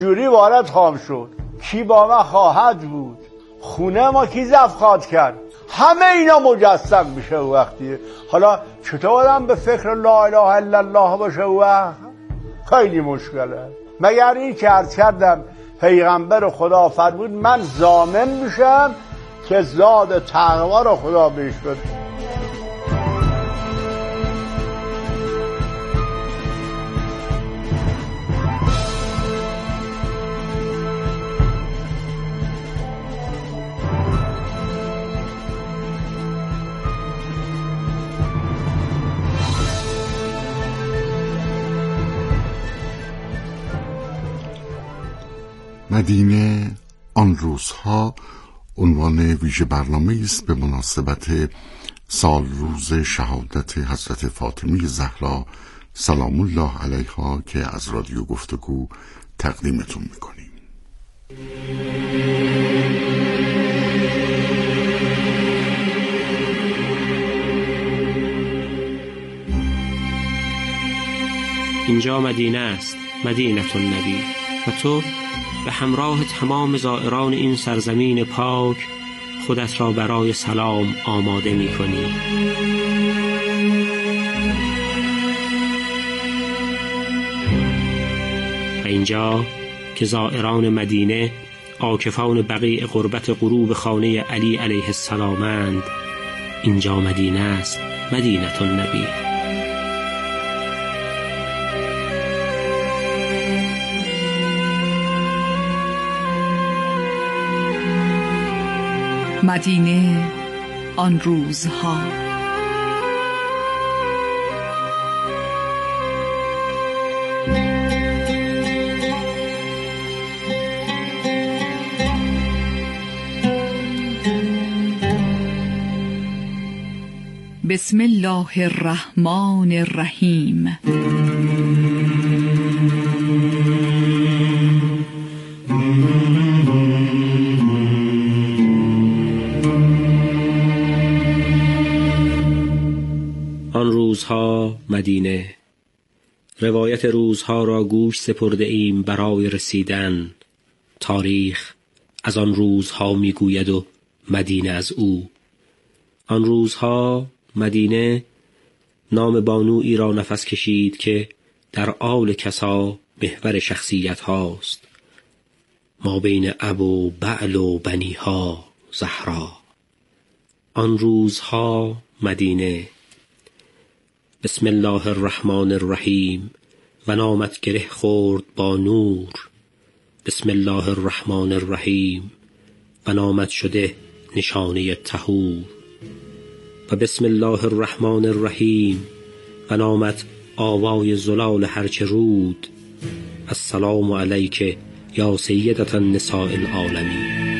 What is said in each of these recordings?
جوری وارد خواهم شد، کی با من خواهد بود، خونه ما کی زفخات کرد، همه اینا مجسم میشه وقتی. حالا چطور آدم به فکر لا اله الا الله باشه وقت؟ خیلی مشکله. مگر این که عرض کردم پیغمبر خدا فرمود من ضامن میشم که زاد تقوا رو خدا بهش بده. مدینه آن روزها عنوان ویژه برنامه است به مناسبت سال روز شهادت حضرت فاطمه زهرا سلام الله علیها که از رادیو گفتگو تقدیمتون میکنیم. اینجا مدینه است، مدینه النبی، و تو به همراه تمام زائران این سرزمین پاک خودت را برای سلام آماده می کنی. و اینجا که زائران مدینه عاکفان بقیع قربت غروب خانه علی علیه السلامند، اینجا مدینه است، مدینه النبی. مدینه آن روزها. بسم الله الرحمن الرحیم. آن روزها مدینه. روایت روزها را گوش سپرده ایم برای رسیدن. تاریخ از آن روزها میگوید و مدینه از او. آن روزها مدینه نام بانویی را نفس کشید که در آل کسا محور شخصیت هاست، ما بین اب و بعل و بنیها زهرا. آن روزها مدینه. بسم الله الرحمن الرحیم. و نامت گره خورد با نور. بسم الله الرحمن الرحیم. و نامت شده نشانه طهور. و بسم الله الرحمن الرحیم. و نامت آوای زلال هرچه رود. السلام علیک یا سیدة النساء العالمین.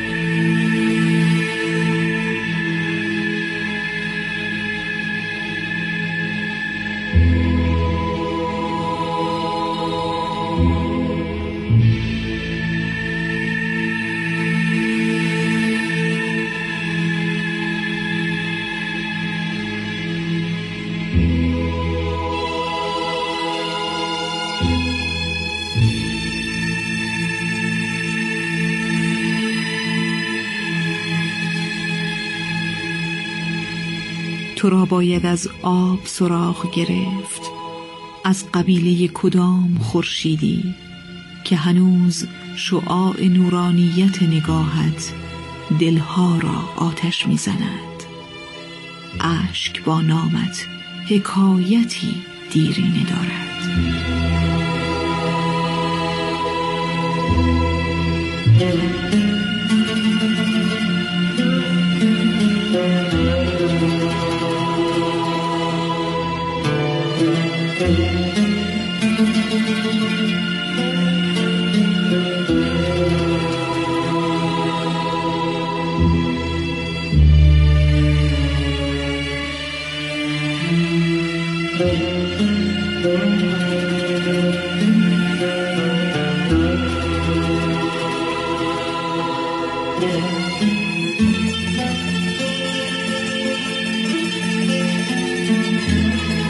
تو را باید از آب سراغ گرفت، از قبیله کدام خورشیدی که هنوز شعاع نورانیت نگاهت دلها را آتش می‌زند. اشک با نامت حکایتی دیرینه دارد.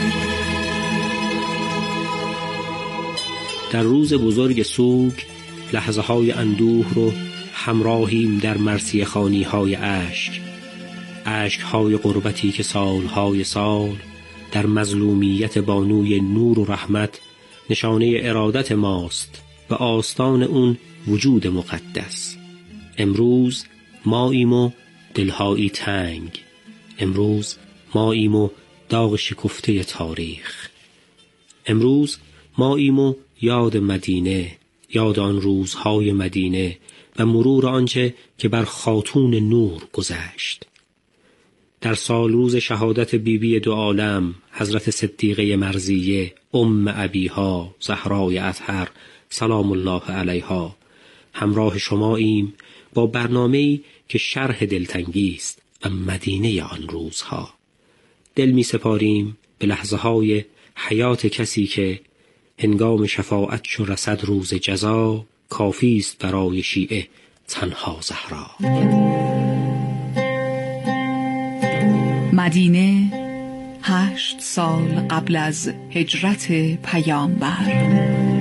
در روز بزرگ سوگ لحظه های اندوه رو همراهیم در مرثیه خوانی های اشک های غربتی که سالهای سال در مظلومیت بانوی نور و رحمت نشانه ارادت ماست به آستان اون وجود مقدس. امروز ماییم و دلهایی تنگ، امروز ماییم و داغ شکفته تاریخ، امروز ماییم و یاد مدینه، یاد آن روزهای مدینه و مرور آنچه که بر خاتون نور گذشت. در سال روز شهادت بیبی دو عالم حضرت صدیقه مرضیه ام ابیها زهرای اطهر سلام الله علیها همراه شماییم با برنامه‌ای که شرح دلتنگی است و مدینه آن روزها. دل می سپاریم به لحظه های حیات کسی که هنگام شفاعت چو رسد روز جزا کافی است برای شیعه تنها زهرا. مدینه 8 سال قبل از هجرت پیامبر.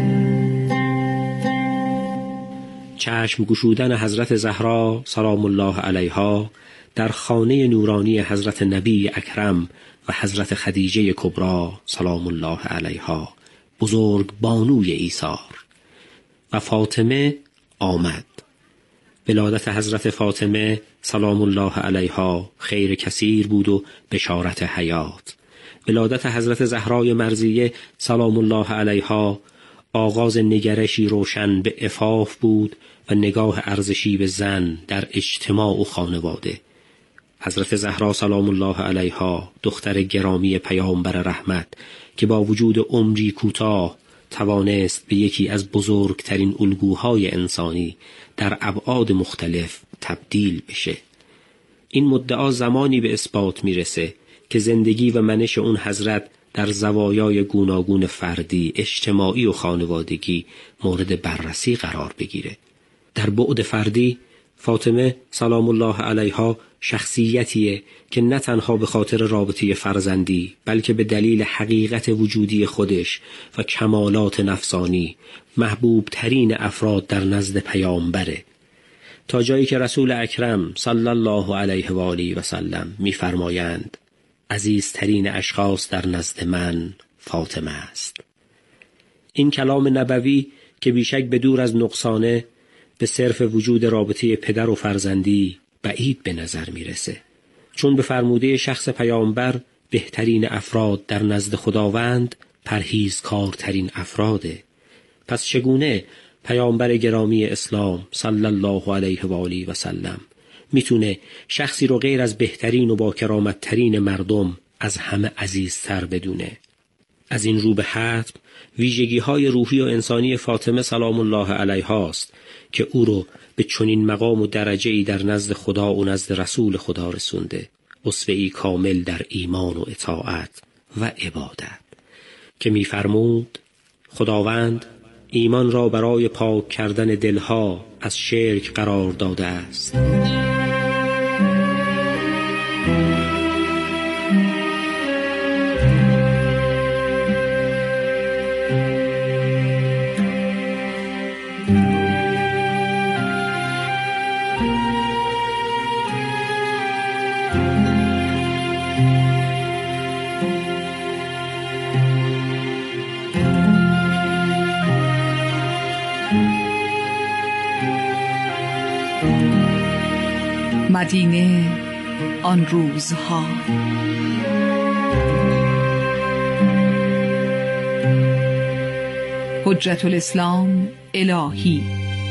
چشم گشودن حضرت زهرا سلام الله علیها در خانه نورانی حضرت نبی اکرم و حضرت خدیجه کبری سلام الله علیها بزرگ بانوی ایثار و فاطمه آمد. ولادت حضرت فاطمه سلام الله علیها خیر کثیر بود و بشارت حیات. ولادت حضرت زهرای مرضیه سلام الله علیها آغاز نگرشی روشن به عفاف بود و نگاه ارزشی به زن در اجتماع و خانواده. حضرت زهرا سلام الله علیها دختر گرامی پیامبر رحمت که با وجود عمری کوتاه توانست به یکی از بزرگترین الگوهای انسانی در ابعاد مختلف تبدیل بشه. این مدعا زمانی به اثبات میرسه که زندگی و منش اون حضرت در زوایای گوناگون فردی، اجتماعی و خانوادگی مورد بررسی قرار بگیره. در بعد فردی فاطمه سلام الله علیها شخصیتیه که نه تنها به خاطر رابطه فرزندی بلکه به دلیل حقیقت وجودی خودش و کمالات نفسانی محبوب ترین افراد در نزد پیامبره، تا جایی که رسول اکرم صلی الله علیه و آله و سلم می‌فرمایند عزیزترین اشخاص در نزد من فاطمه است. این کلام نبوی که بیشک به دور از نقصانه به صرف وجود رابطه پدر و فرزندی بعید به نظر میرسه، چون به فرموده شخص پیامبر بهترین افراد در نزد خداوند پرهیزکارترین افراده. پس چگونه پیامبر گرامی اسلام صلی الله علیه و آله و سلم میتونه شخصی رو غیر از بهترین و با کرامت ترین مردم از همه عزیزتر بدونه؟ از این رو به حتم ویژگی های روحی و انسانی فاطمه سلام الله علیها است که او رو به چنین مقام و درجه‌ای در نزد خدا و نزد رسول خدا رسونده، اسوه‌ای کامل در ایمان و اطاعت و عبادت، که می‌فرمود خداوند ایمان را برای پاک کردن دلها از شرک قرار داده است. مدینه آن روزها. حجت الاسلام الهی.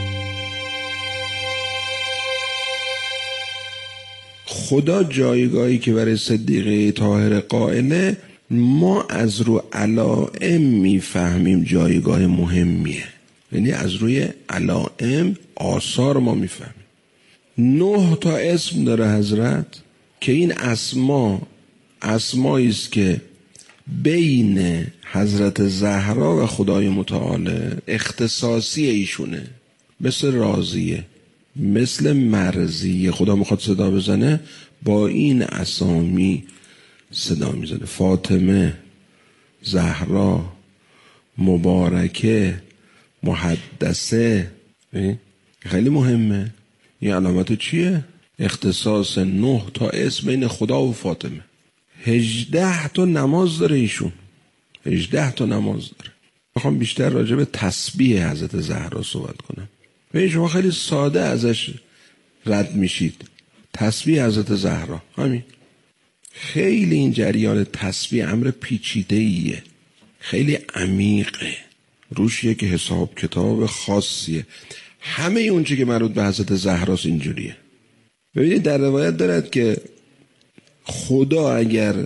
خدا جایگاهی که برای صدیقه طاهر قائله ما از رو علائم میفهمیم جایگاه مهمیه، یعنی از روی علائم آثار ما میفهمیم. 9 تا اسم داره حضرت که این اسمایی است که بین حضرت زهرا و خدای متعال اختصاصی ایشونه، مثل راضیه، مثل مرضیه. خدا میخواد صدا بزنه با این اسامی صدا میزنه: فاطمه، زهرا، مبارکه، محدثه، خیلی مهمه. این علامت چیه؟ اختصاص 9 تا اسم بین خدا و فاطمه. 18 تا نماز داره ایشون. 18 تا نماز داره. میخوام بیشتر راجع به تسبیح حضرت زهرا صحبت کنم. ببین شما خیلی ساده ازش رد میشید. تسبیح حضرت زهرا همین. خیلی این جریان تسبیح امر پیچیده‌ایه، خیلی عمیقه، روش یک حساب کتاب خاصیه. همه اون چی که مربوط به حضرت زهراست اینجوریه. ببینید در روایت دارد که خدا اگر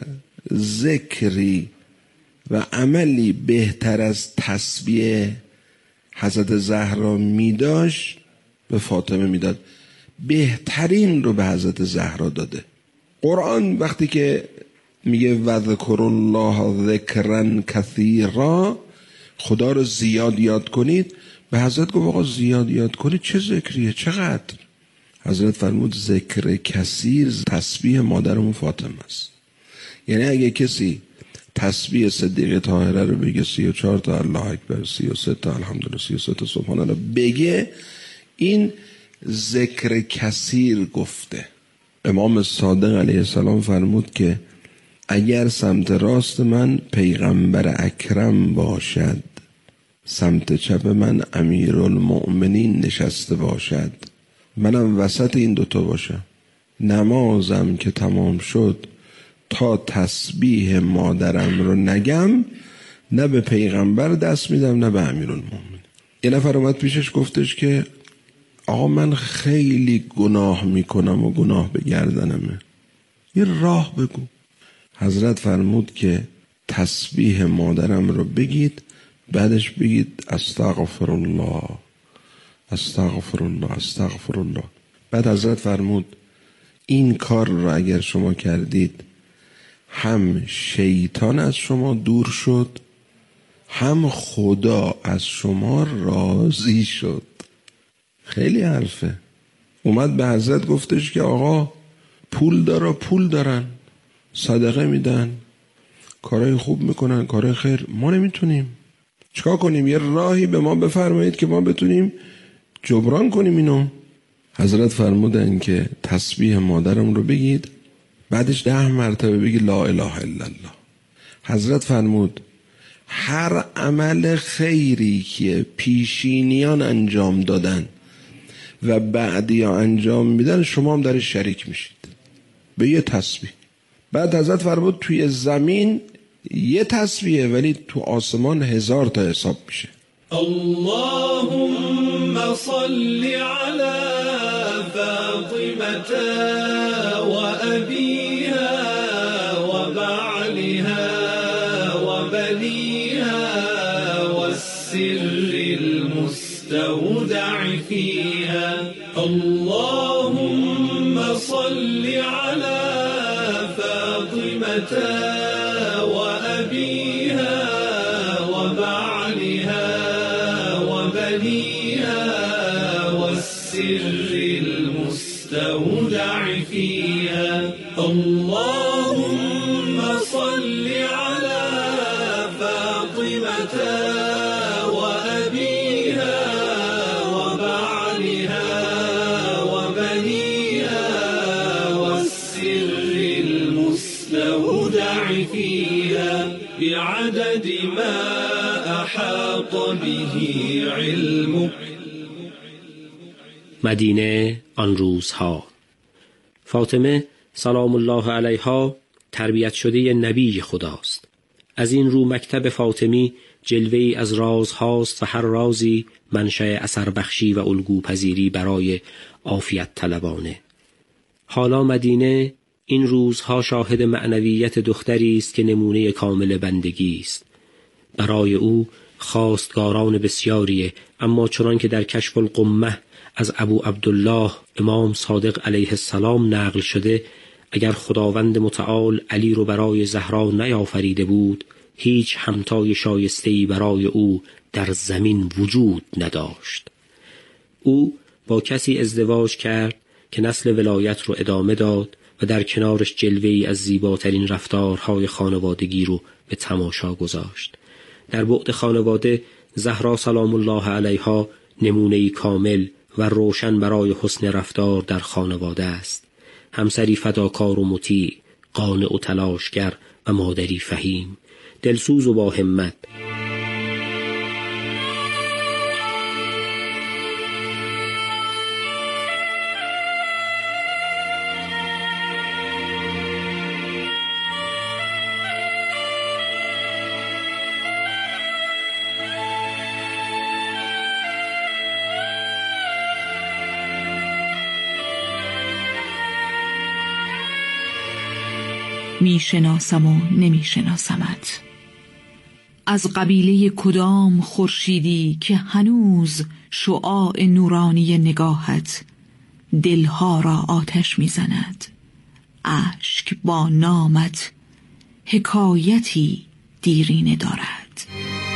ذکری و عملی بهتر از تسبیح حضرت زهرا میداشت به فاطمه میداد. بهترین رو به حضرت زهرا داده. قرآن وقتی که میگه وذکر الله ذکرا کثیرا، خدا رو زیاد یاد کنید، به حضرت گفت آقا زیاد یاد کنید چه ذکریه؟ چقدر؟ حضرت فرمود ذکر کثیر تسبیح مادرمون فاطمه است. یعنی اگه کسی تسبیح صدیقه طاهره رو بگه 34 تا الله اکبر، 33 تا الحمدلله، 33 تا سبحان الله بگه، این ذکر کثیر گفته. امام صادق علیه السلام فرمود که اگر سمت راست من پیغمبر اکرم باشد، سمت چپ من امیرالمؤمنین نشسته باشد، منم وسط این دوتا باشم، نمازم که تمام شد تا تسبیح مادرم رو نگم، نه به پیغمبر دست میدم نه به امیرالمؤمنین. یه نفر اومد پیشش گفتش که آقا من خیلی گناه میکنم و گناه به گردنمه، یه راه بگو. حضرت فرمود که تسبیح مادرم رو بگید، بعدش بگید استغفر الله استغفر الله استغفر الله. بعد حضرت فرمود این کار رو اگر شما کردید هم شیطان از شما دور شد، هم خدا از شما راضی شد. خیلی حرفه. اومد به حضرت گفتش که آقا پول دارن، صدقه میدن، کارهای خوب میکنن، کارهای خیر، ما نمیتونیم، چیکار کنیم؟ یه راهی به ما بفرمایید که ما بتونیم جبران کنیم اینو. حضرت فرمودن که تسبیح مادرم رو بگید، بعدش 10 مرتبه بگید لا اله الا الله. حضرت فرمود هر عمل خیری که پیشینیان انجام دادن و بعدیا انجام میدن شما هم درش شریک میشید به یه تسبیح. بعد حضرت فرمود توی زمین یه تسبیحه ولی تو آسمان 1000 تا حساب میشه. اللهم صل على فاطمة وأبيها وبعلها وبنيها والسر المستودع فيها. اللهم صل على فاطمة وأبيها وبعلها وبنيها والسر المستودع فيها. اللهم صل على فاطمة وأبيها وبعلها وبنيها والسر المستودع فيها بعدد ما أحاط به علمك. مدینه آن روزها. فاطمه سلام الله علیها تربیت شده نبی خداست. از این رو مکتب فاطمی جلوه‌ای از رازهاست و هر رازی منشأ اثر بخشی و الگو پذیری برای عافیت طلبانه. حالا مدینه این روزها شاهد معنویت دختری است که نمونه کامل بندگی است. برای او خواستگاران بسیاریه، اما چنان که در کشف القمه از ابو عبدالله امام صادق علیه السلام نقل شده، اگر خداوند متعال علی رو برای زهرا نیافریده بود، هیچ همتای شایسته‌ای برای او در زمین وجود نداشت. او با کسی ازدواج کرد که نسل ولایت رو ادامه داد و در کنارش جلوه‌ای از زیباترین رفتارهای خانوادگی رو به تماشا گذاشت. در بعد خانواده زهرا سلام الله علیها نمونه‌ای کامل و روشن برای حسن رفتار در خانواده است. همسری فداکار و مطیع، قانع و تلاشگر و مادری فهیم، دلسوز و با همت. میشناسم و نمیشناسمت. از قبیله کدام خورشیدی که هنوز شعاع نورانی نگاهت دلها را آتش میزند؟ اشک با نامت حکایتی دیرینه دارد.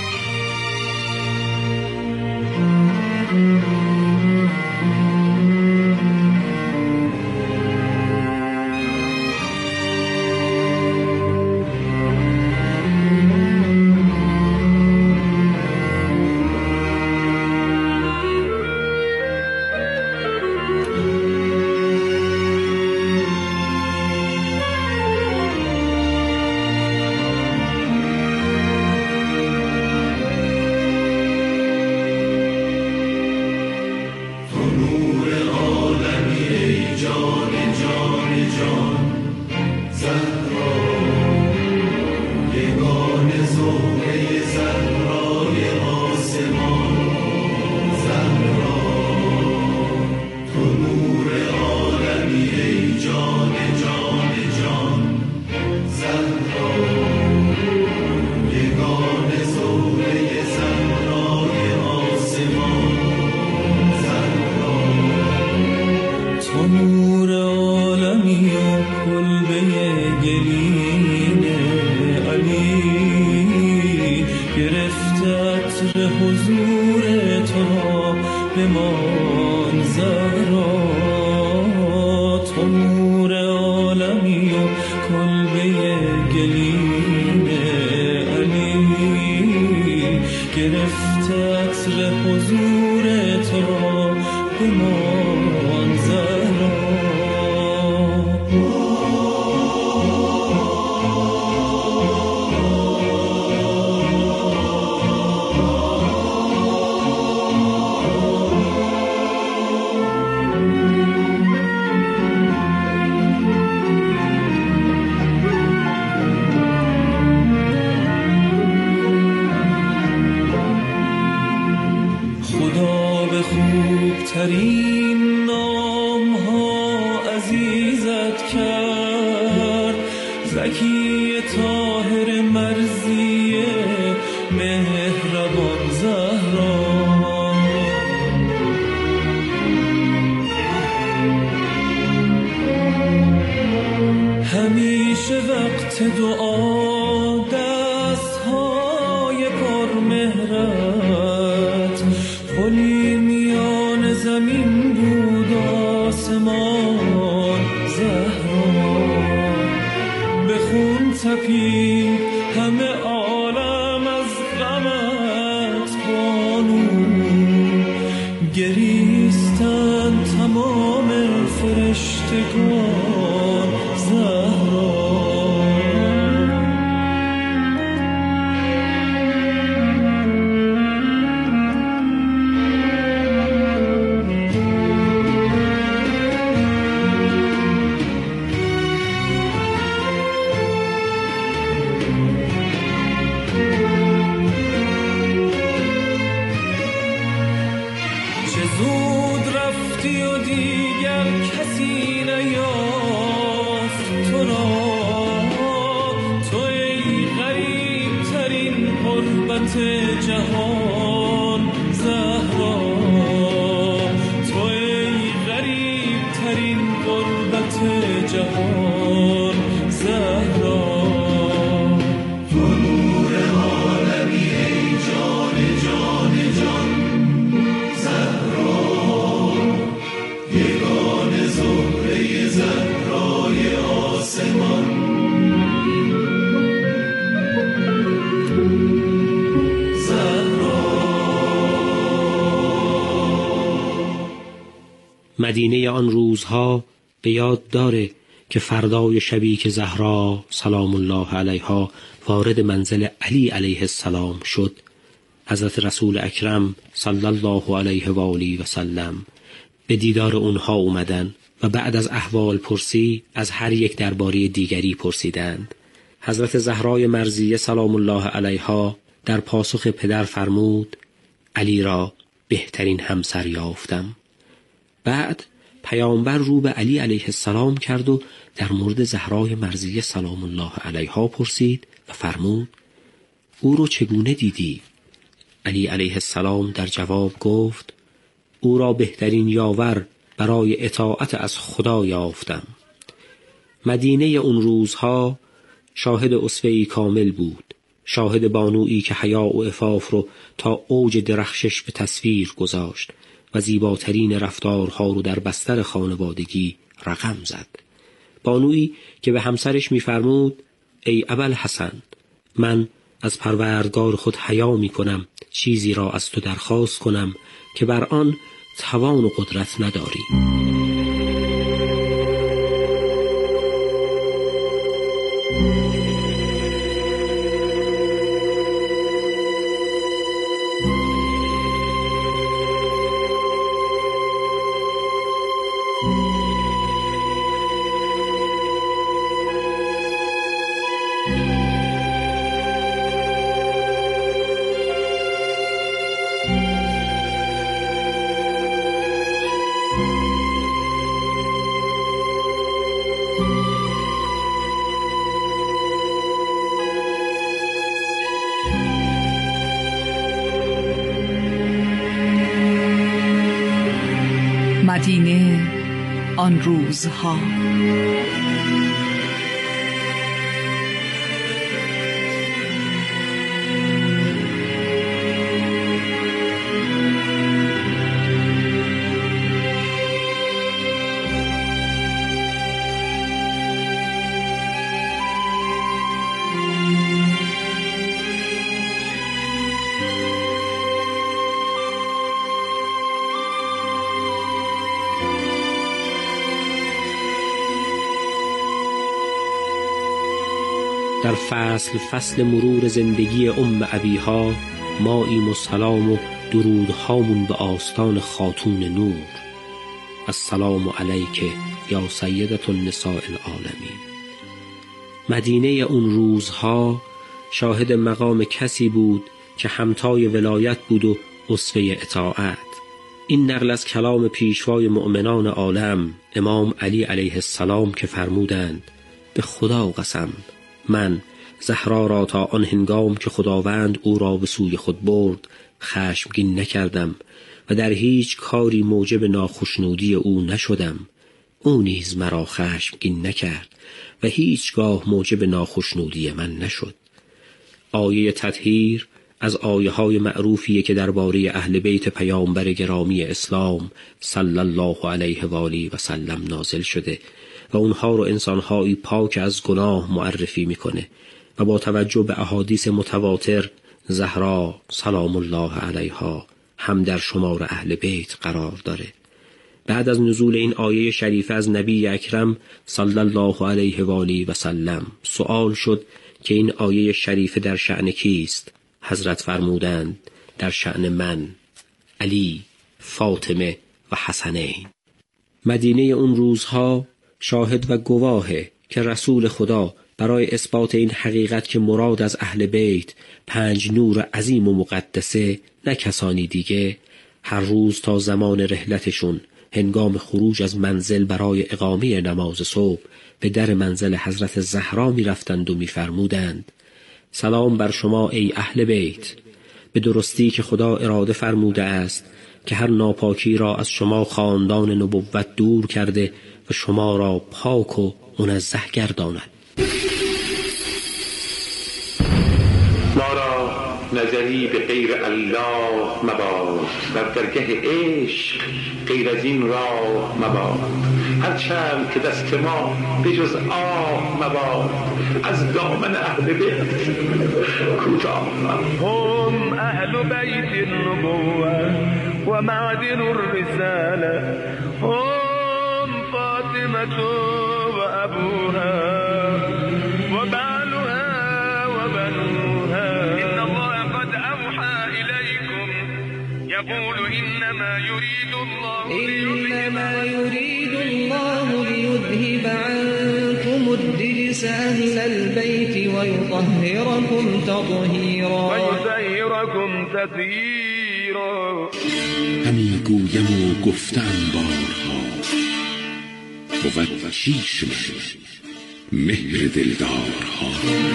ترین نام ها عزیزت کرد، زکی طاهر مرزی مهربان زهرا. همیشه وقت دعا دستهای پر مهرت، پلی میان زمین بود آسمان زهرا. به خون تپید همه عالم از غمت بانو، گریستن تمام فرشتگان زهرا. چه زود رفتی و دیگر کسی نیافت تو را، تو ای غریب ترین غربت جهان زهرا. تو ای غریب ترین غربت جهان زهرا. تو نور عالمی ای جان جان جان زهرا، یگان زهره زهرای آسمان زهرا. مدینه آن روزها به یاد داره که فردای شبی که زهرا سلام الله علیها وارد منزل علی علیه السلام شد، حضرت رسول اکرم صلی الله علیه و آله و سلم به دیدار اونها اومدن و بعد از احوال پرسی از هر یک درباره دیگری پرسیدند. حضرت زهرای مرضیه سلام الله علیها در پاسخ پدر فرمود علی را بهترین همسر یافتم. بعد پیامبر رو به علی علیه السلام کرد و در مورد زهرای مرضیه سلام الله علیها پرسید و فرمود او رو چگونه دیدی؟ علی علیه السلام در جواب گفت او را بهترین یاور برای اطاعت از خدا یافتم. مدینه اون روزها شاهد اسوه‌ای کامل بود، شاهد بانویی که حیا و عفاف رو تا اوج درخشش به تصویر گذاشت و زیباترین رفتارها رو در بستر خانوادگی رقم زد. بانویی که به همسرش می‌فرمود ای ابوالحسن، من از پروردگار خود حیا می‌کنم چیزی را از تو درخواست کنم که بر آن توان و قدرت نداری. مدینه آن روزها. در فصل مرور زندگی ابیها ماییم و سلام و درودهامون به آستان خاتون نور. السلام علیک یا سیدة النساء العالمین. مدینه اون روزها شاهد مقام کسی بود که همتای ولایت بود و اسوه اطاعت. این نقل از کلام پیشوای مؤمنان عالم امام علی علیه السلام که فرمودند به خدا قسم من زهرا را تا آن هنگام که خداوند او را به سوی خود برد خشمگین نکردم و در هیچ کاری موجب ناخشنودی او نشدم. او نیز مرا خشمگین نکرد و هیچگاه موجب ناخشنودی من نشد. آیه تطهیر از آیه های معروفیه که درباره اهل بیت پیامبر گرامی اسلام صلی الله علیه و آله و سلم نازل شده و اونها رو انسانهایی پاک از گناه معرفی میکنه و با توجه به احادیث متواتر زهرا سلام الله علیها هم در شمار اهل بیت قرار داره. بعد از نزول این آیه شریفه از نبی اکرم صلی الله علیه و آله و سلم سؤال شد که این آیه شریفه در شأن کیست؟ حضرت فرمودند در شأن من، علی، فاطمه و حسنین. مدینه اون روزها شاهد و گواهه که رسول خدا برای اثبات این حقیقت که مراد از اهل بیت 5 نور عظیم و مقدسه نه کسانی دیگه، هر روز تا زمان رحلتشون هنگام خروج از منزل برای اقامه نماز صبح به در منزل حضرت زهرا می رفتند و می فرمودند سلام بر شما ای اهل بیت، به درستی که خدا اراده فرموده است که هر ناپاکی را از شما خاندان نبوت دور کرده و شما را پاک و منزه گرداند. ما را نظری به غیر الله مباد، در درگه عشق غیر از این راه مباد. هرچند که دست ما به جز آه مباد، از دامن اهل بیت کوتاه مباد. هم اهل بیت النبوة و معدن الرسالة. فاطمة وأبوها وبعلها وبنوها إن الله قد أوحى إليكم يقول إنما يريد الله ليذهب عنكم الرجس أهل البيت ويطهركم تطهيرا همی گویم و گفتم بارها بود شیش مهر دلدارها.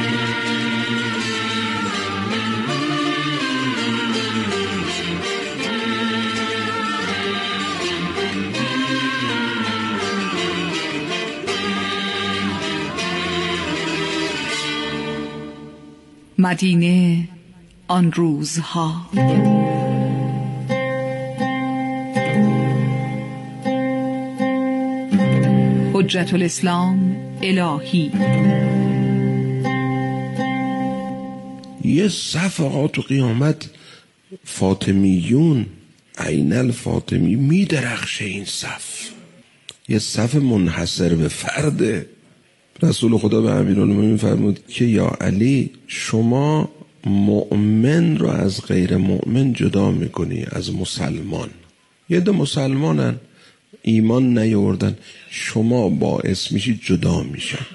مدینه آن روزها. حجت الاسلام الهی. یه صف آقا تو قیامت فاطمیون عین الفاطمی می درخشه. این صف یه صف منحصر به فرده. رسول خدا به امیرالمومنین فرمود که یا علی شما مؤمن رو از غیر مؤمن جدا میکنی، از مسلمان. یه دو مسلمانن ایمان نیاوردن، شما باعث میشی جدا میشن.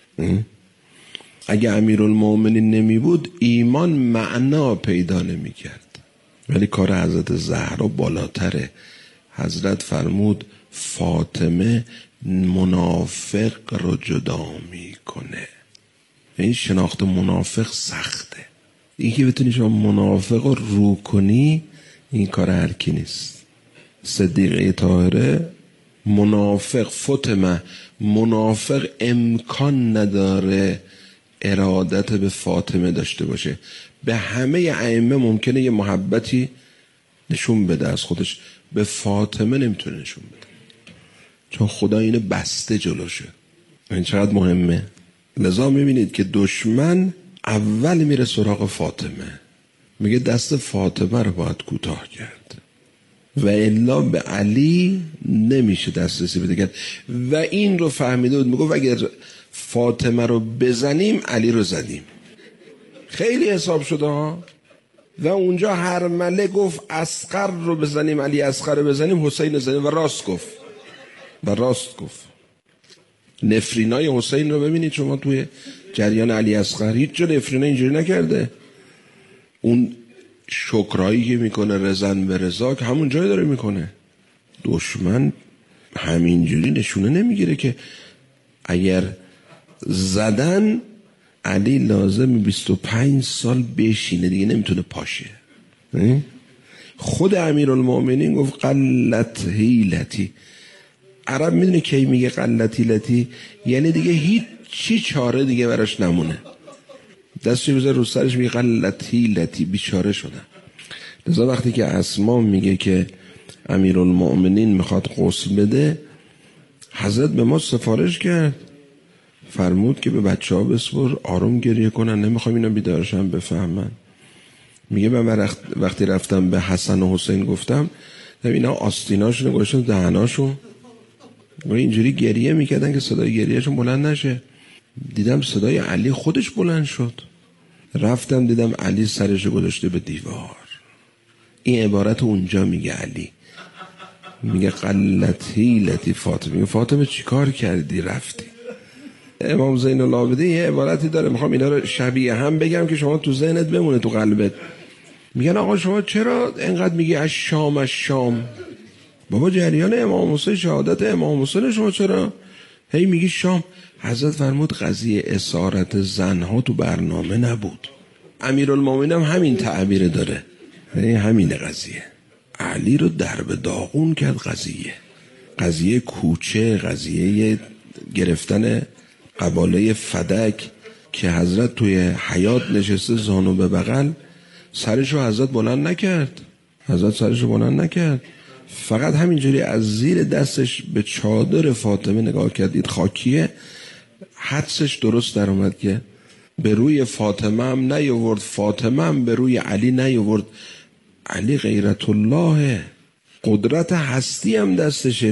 اگه امیرالمومنین نمی بود ایمان معنا پیدا نمی کرد. ولی کار حضرت زهرا بالاتره. حضرت فرمود فاطمه منافق رو جدا میکنه. این شناخت منافق سخته. این که بتونی شما منافق رو رو کنی این کار هر کی نیست. صدیقه طاهره منافق فاطمه منافق امکان نداره ارادت به فاطمه داشته باشه. به همه ائمه ممکنه یه محبتی نشون بده از خودش، به فاطمه نمیتونه نشون بده چون خدا اینو بسته جلوشه. این چقدر مهمه. لذا میبینید که دشمن اول میره سراغ فاطمه، میگه دست فاطمه رو باید کوتاه کرد و الا به علی نمیشه دسترسی بده کرد. و این رو فهمیده بود، میگه اگر فاطمه رو بزنیم علی رو زدیم. خیلی حساب شده ها. و اونجا هرمله گفت اصغر رو بزنیم، علی اصغر رو بزنیم، حسین زنیم. و راست گفت. نفرینای حسین رو ببینید شما توی جریان علی اصغر هیچ جا نفرینای اینجوری نکرده. اون شکرایی که میکنه رزن به رزا که همون جای داره میکنه. دشمن همینجوری نشونه نمیگیره که اگر زدن علی لازم 25 سال بشینه دیگه نمیتونه پاشه. خود امیرالمومنین گفت قلت حیلتی. عرب میدونه کی میگه قلت حیلتی؟ یعنی دیگه هیچ چی چاره دیگه براش نمونه. دستش بذاره رو سرش میگه قلت حیلتی، بیچاره شدن. لذا وقتی که اسما میگه که امیرالمومنین میخواد غسل بده، حضرت به ما سفارش کرد، فرمود که به بچه ها بسپر آروم گریه کنن، نمیخوام اینا بیدارشن بفهمن. میگه من وقتی رفتم به حسن و حسین گفتم اینا آستیناشون گوشتن دهناشون و اینجوری گریه میکردن که صدای گریهشون بلند نشه. دیدم صدای علی خودش بلند شد. رفتم دیدم علی سرش گذاشته به دیوار. این عبارت اونجا میگه علی میگه قلتی لتی فاطمه. میگه فاطمه چی کار کردی رفتی؟ امام زین العابدین یه عبارتی داره، میخوام اینا رو شبیه هم بگم که شما تو ذهنت بمونه، تو قلبت. میگن آقا شما چرا اینقدر میگی از شام؟ بابا جریان امام حسین، شهادت امام حسین، شما چرا هی میگی شام؟ حضرت فرمود قضیه اسارت زنها تو برنامه نبود. امیرالمومنین هم همین تعبیر داره، همین قضیه. علی رو درب داغون کرد. قضیه کوچه، قضیه گرفتن قباله فدک که حضرت توی حیاط نشسته زانو به بغل، سرشو حضرت بلند نکرد. فقط همینجوری از زیر دستش به چادر فاطمه نگاه کردید، خاکیه. حدسش درست در اومد که به روی فاطمه هم نیاورد، فاطمه هم به روی علی نیاورد. علی غیرت الله، قدرت هستی هم دستشه.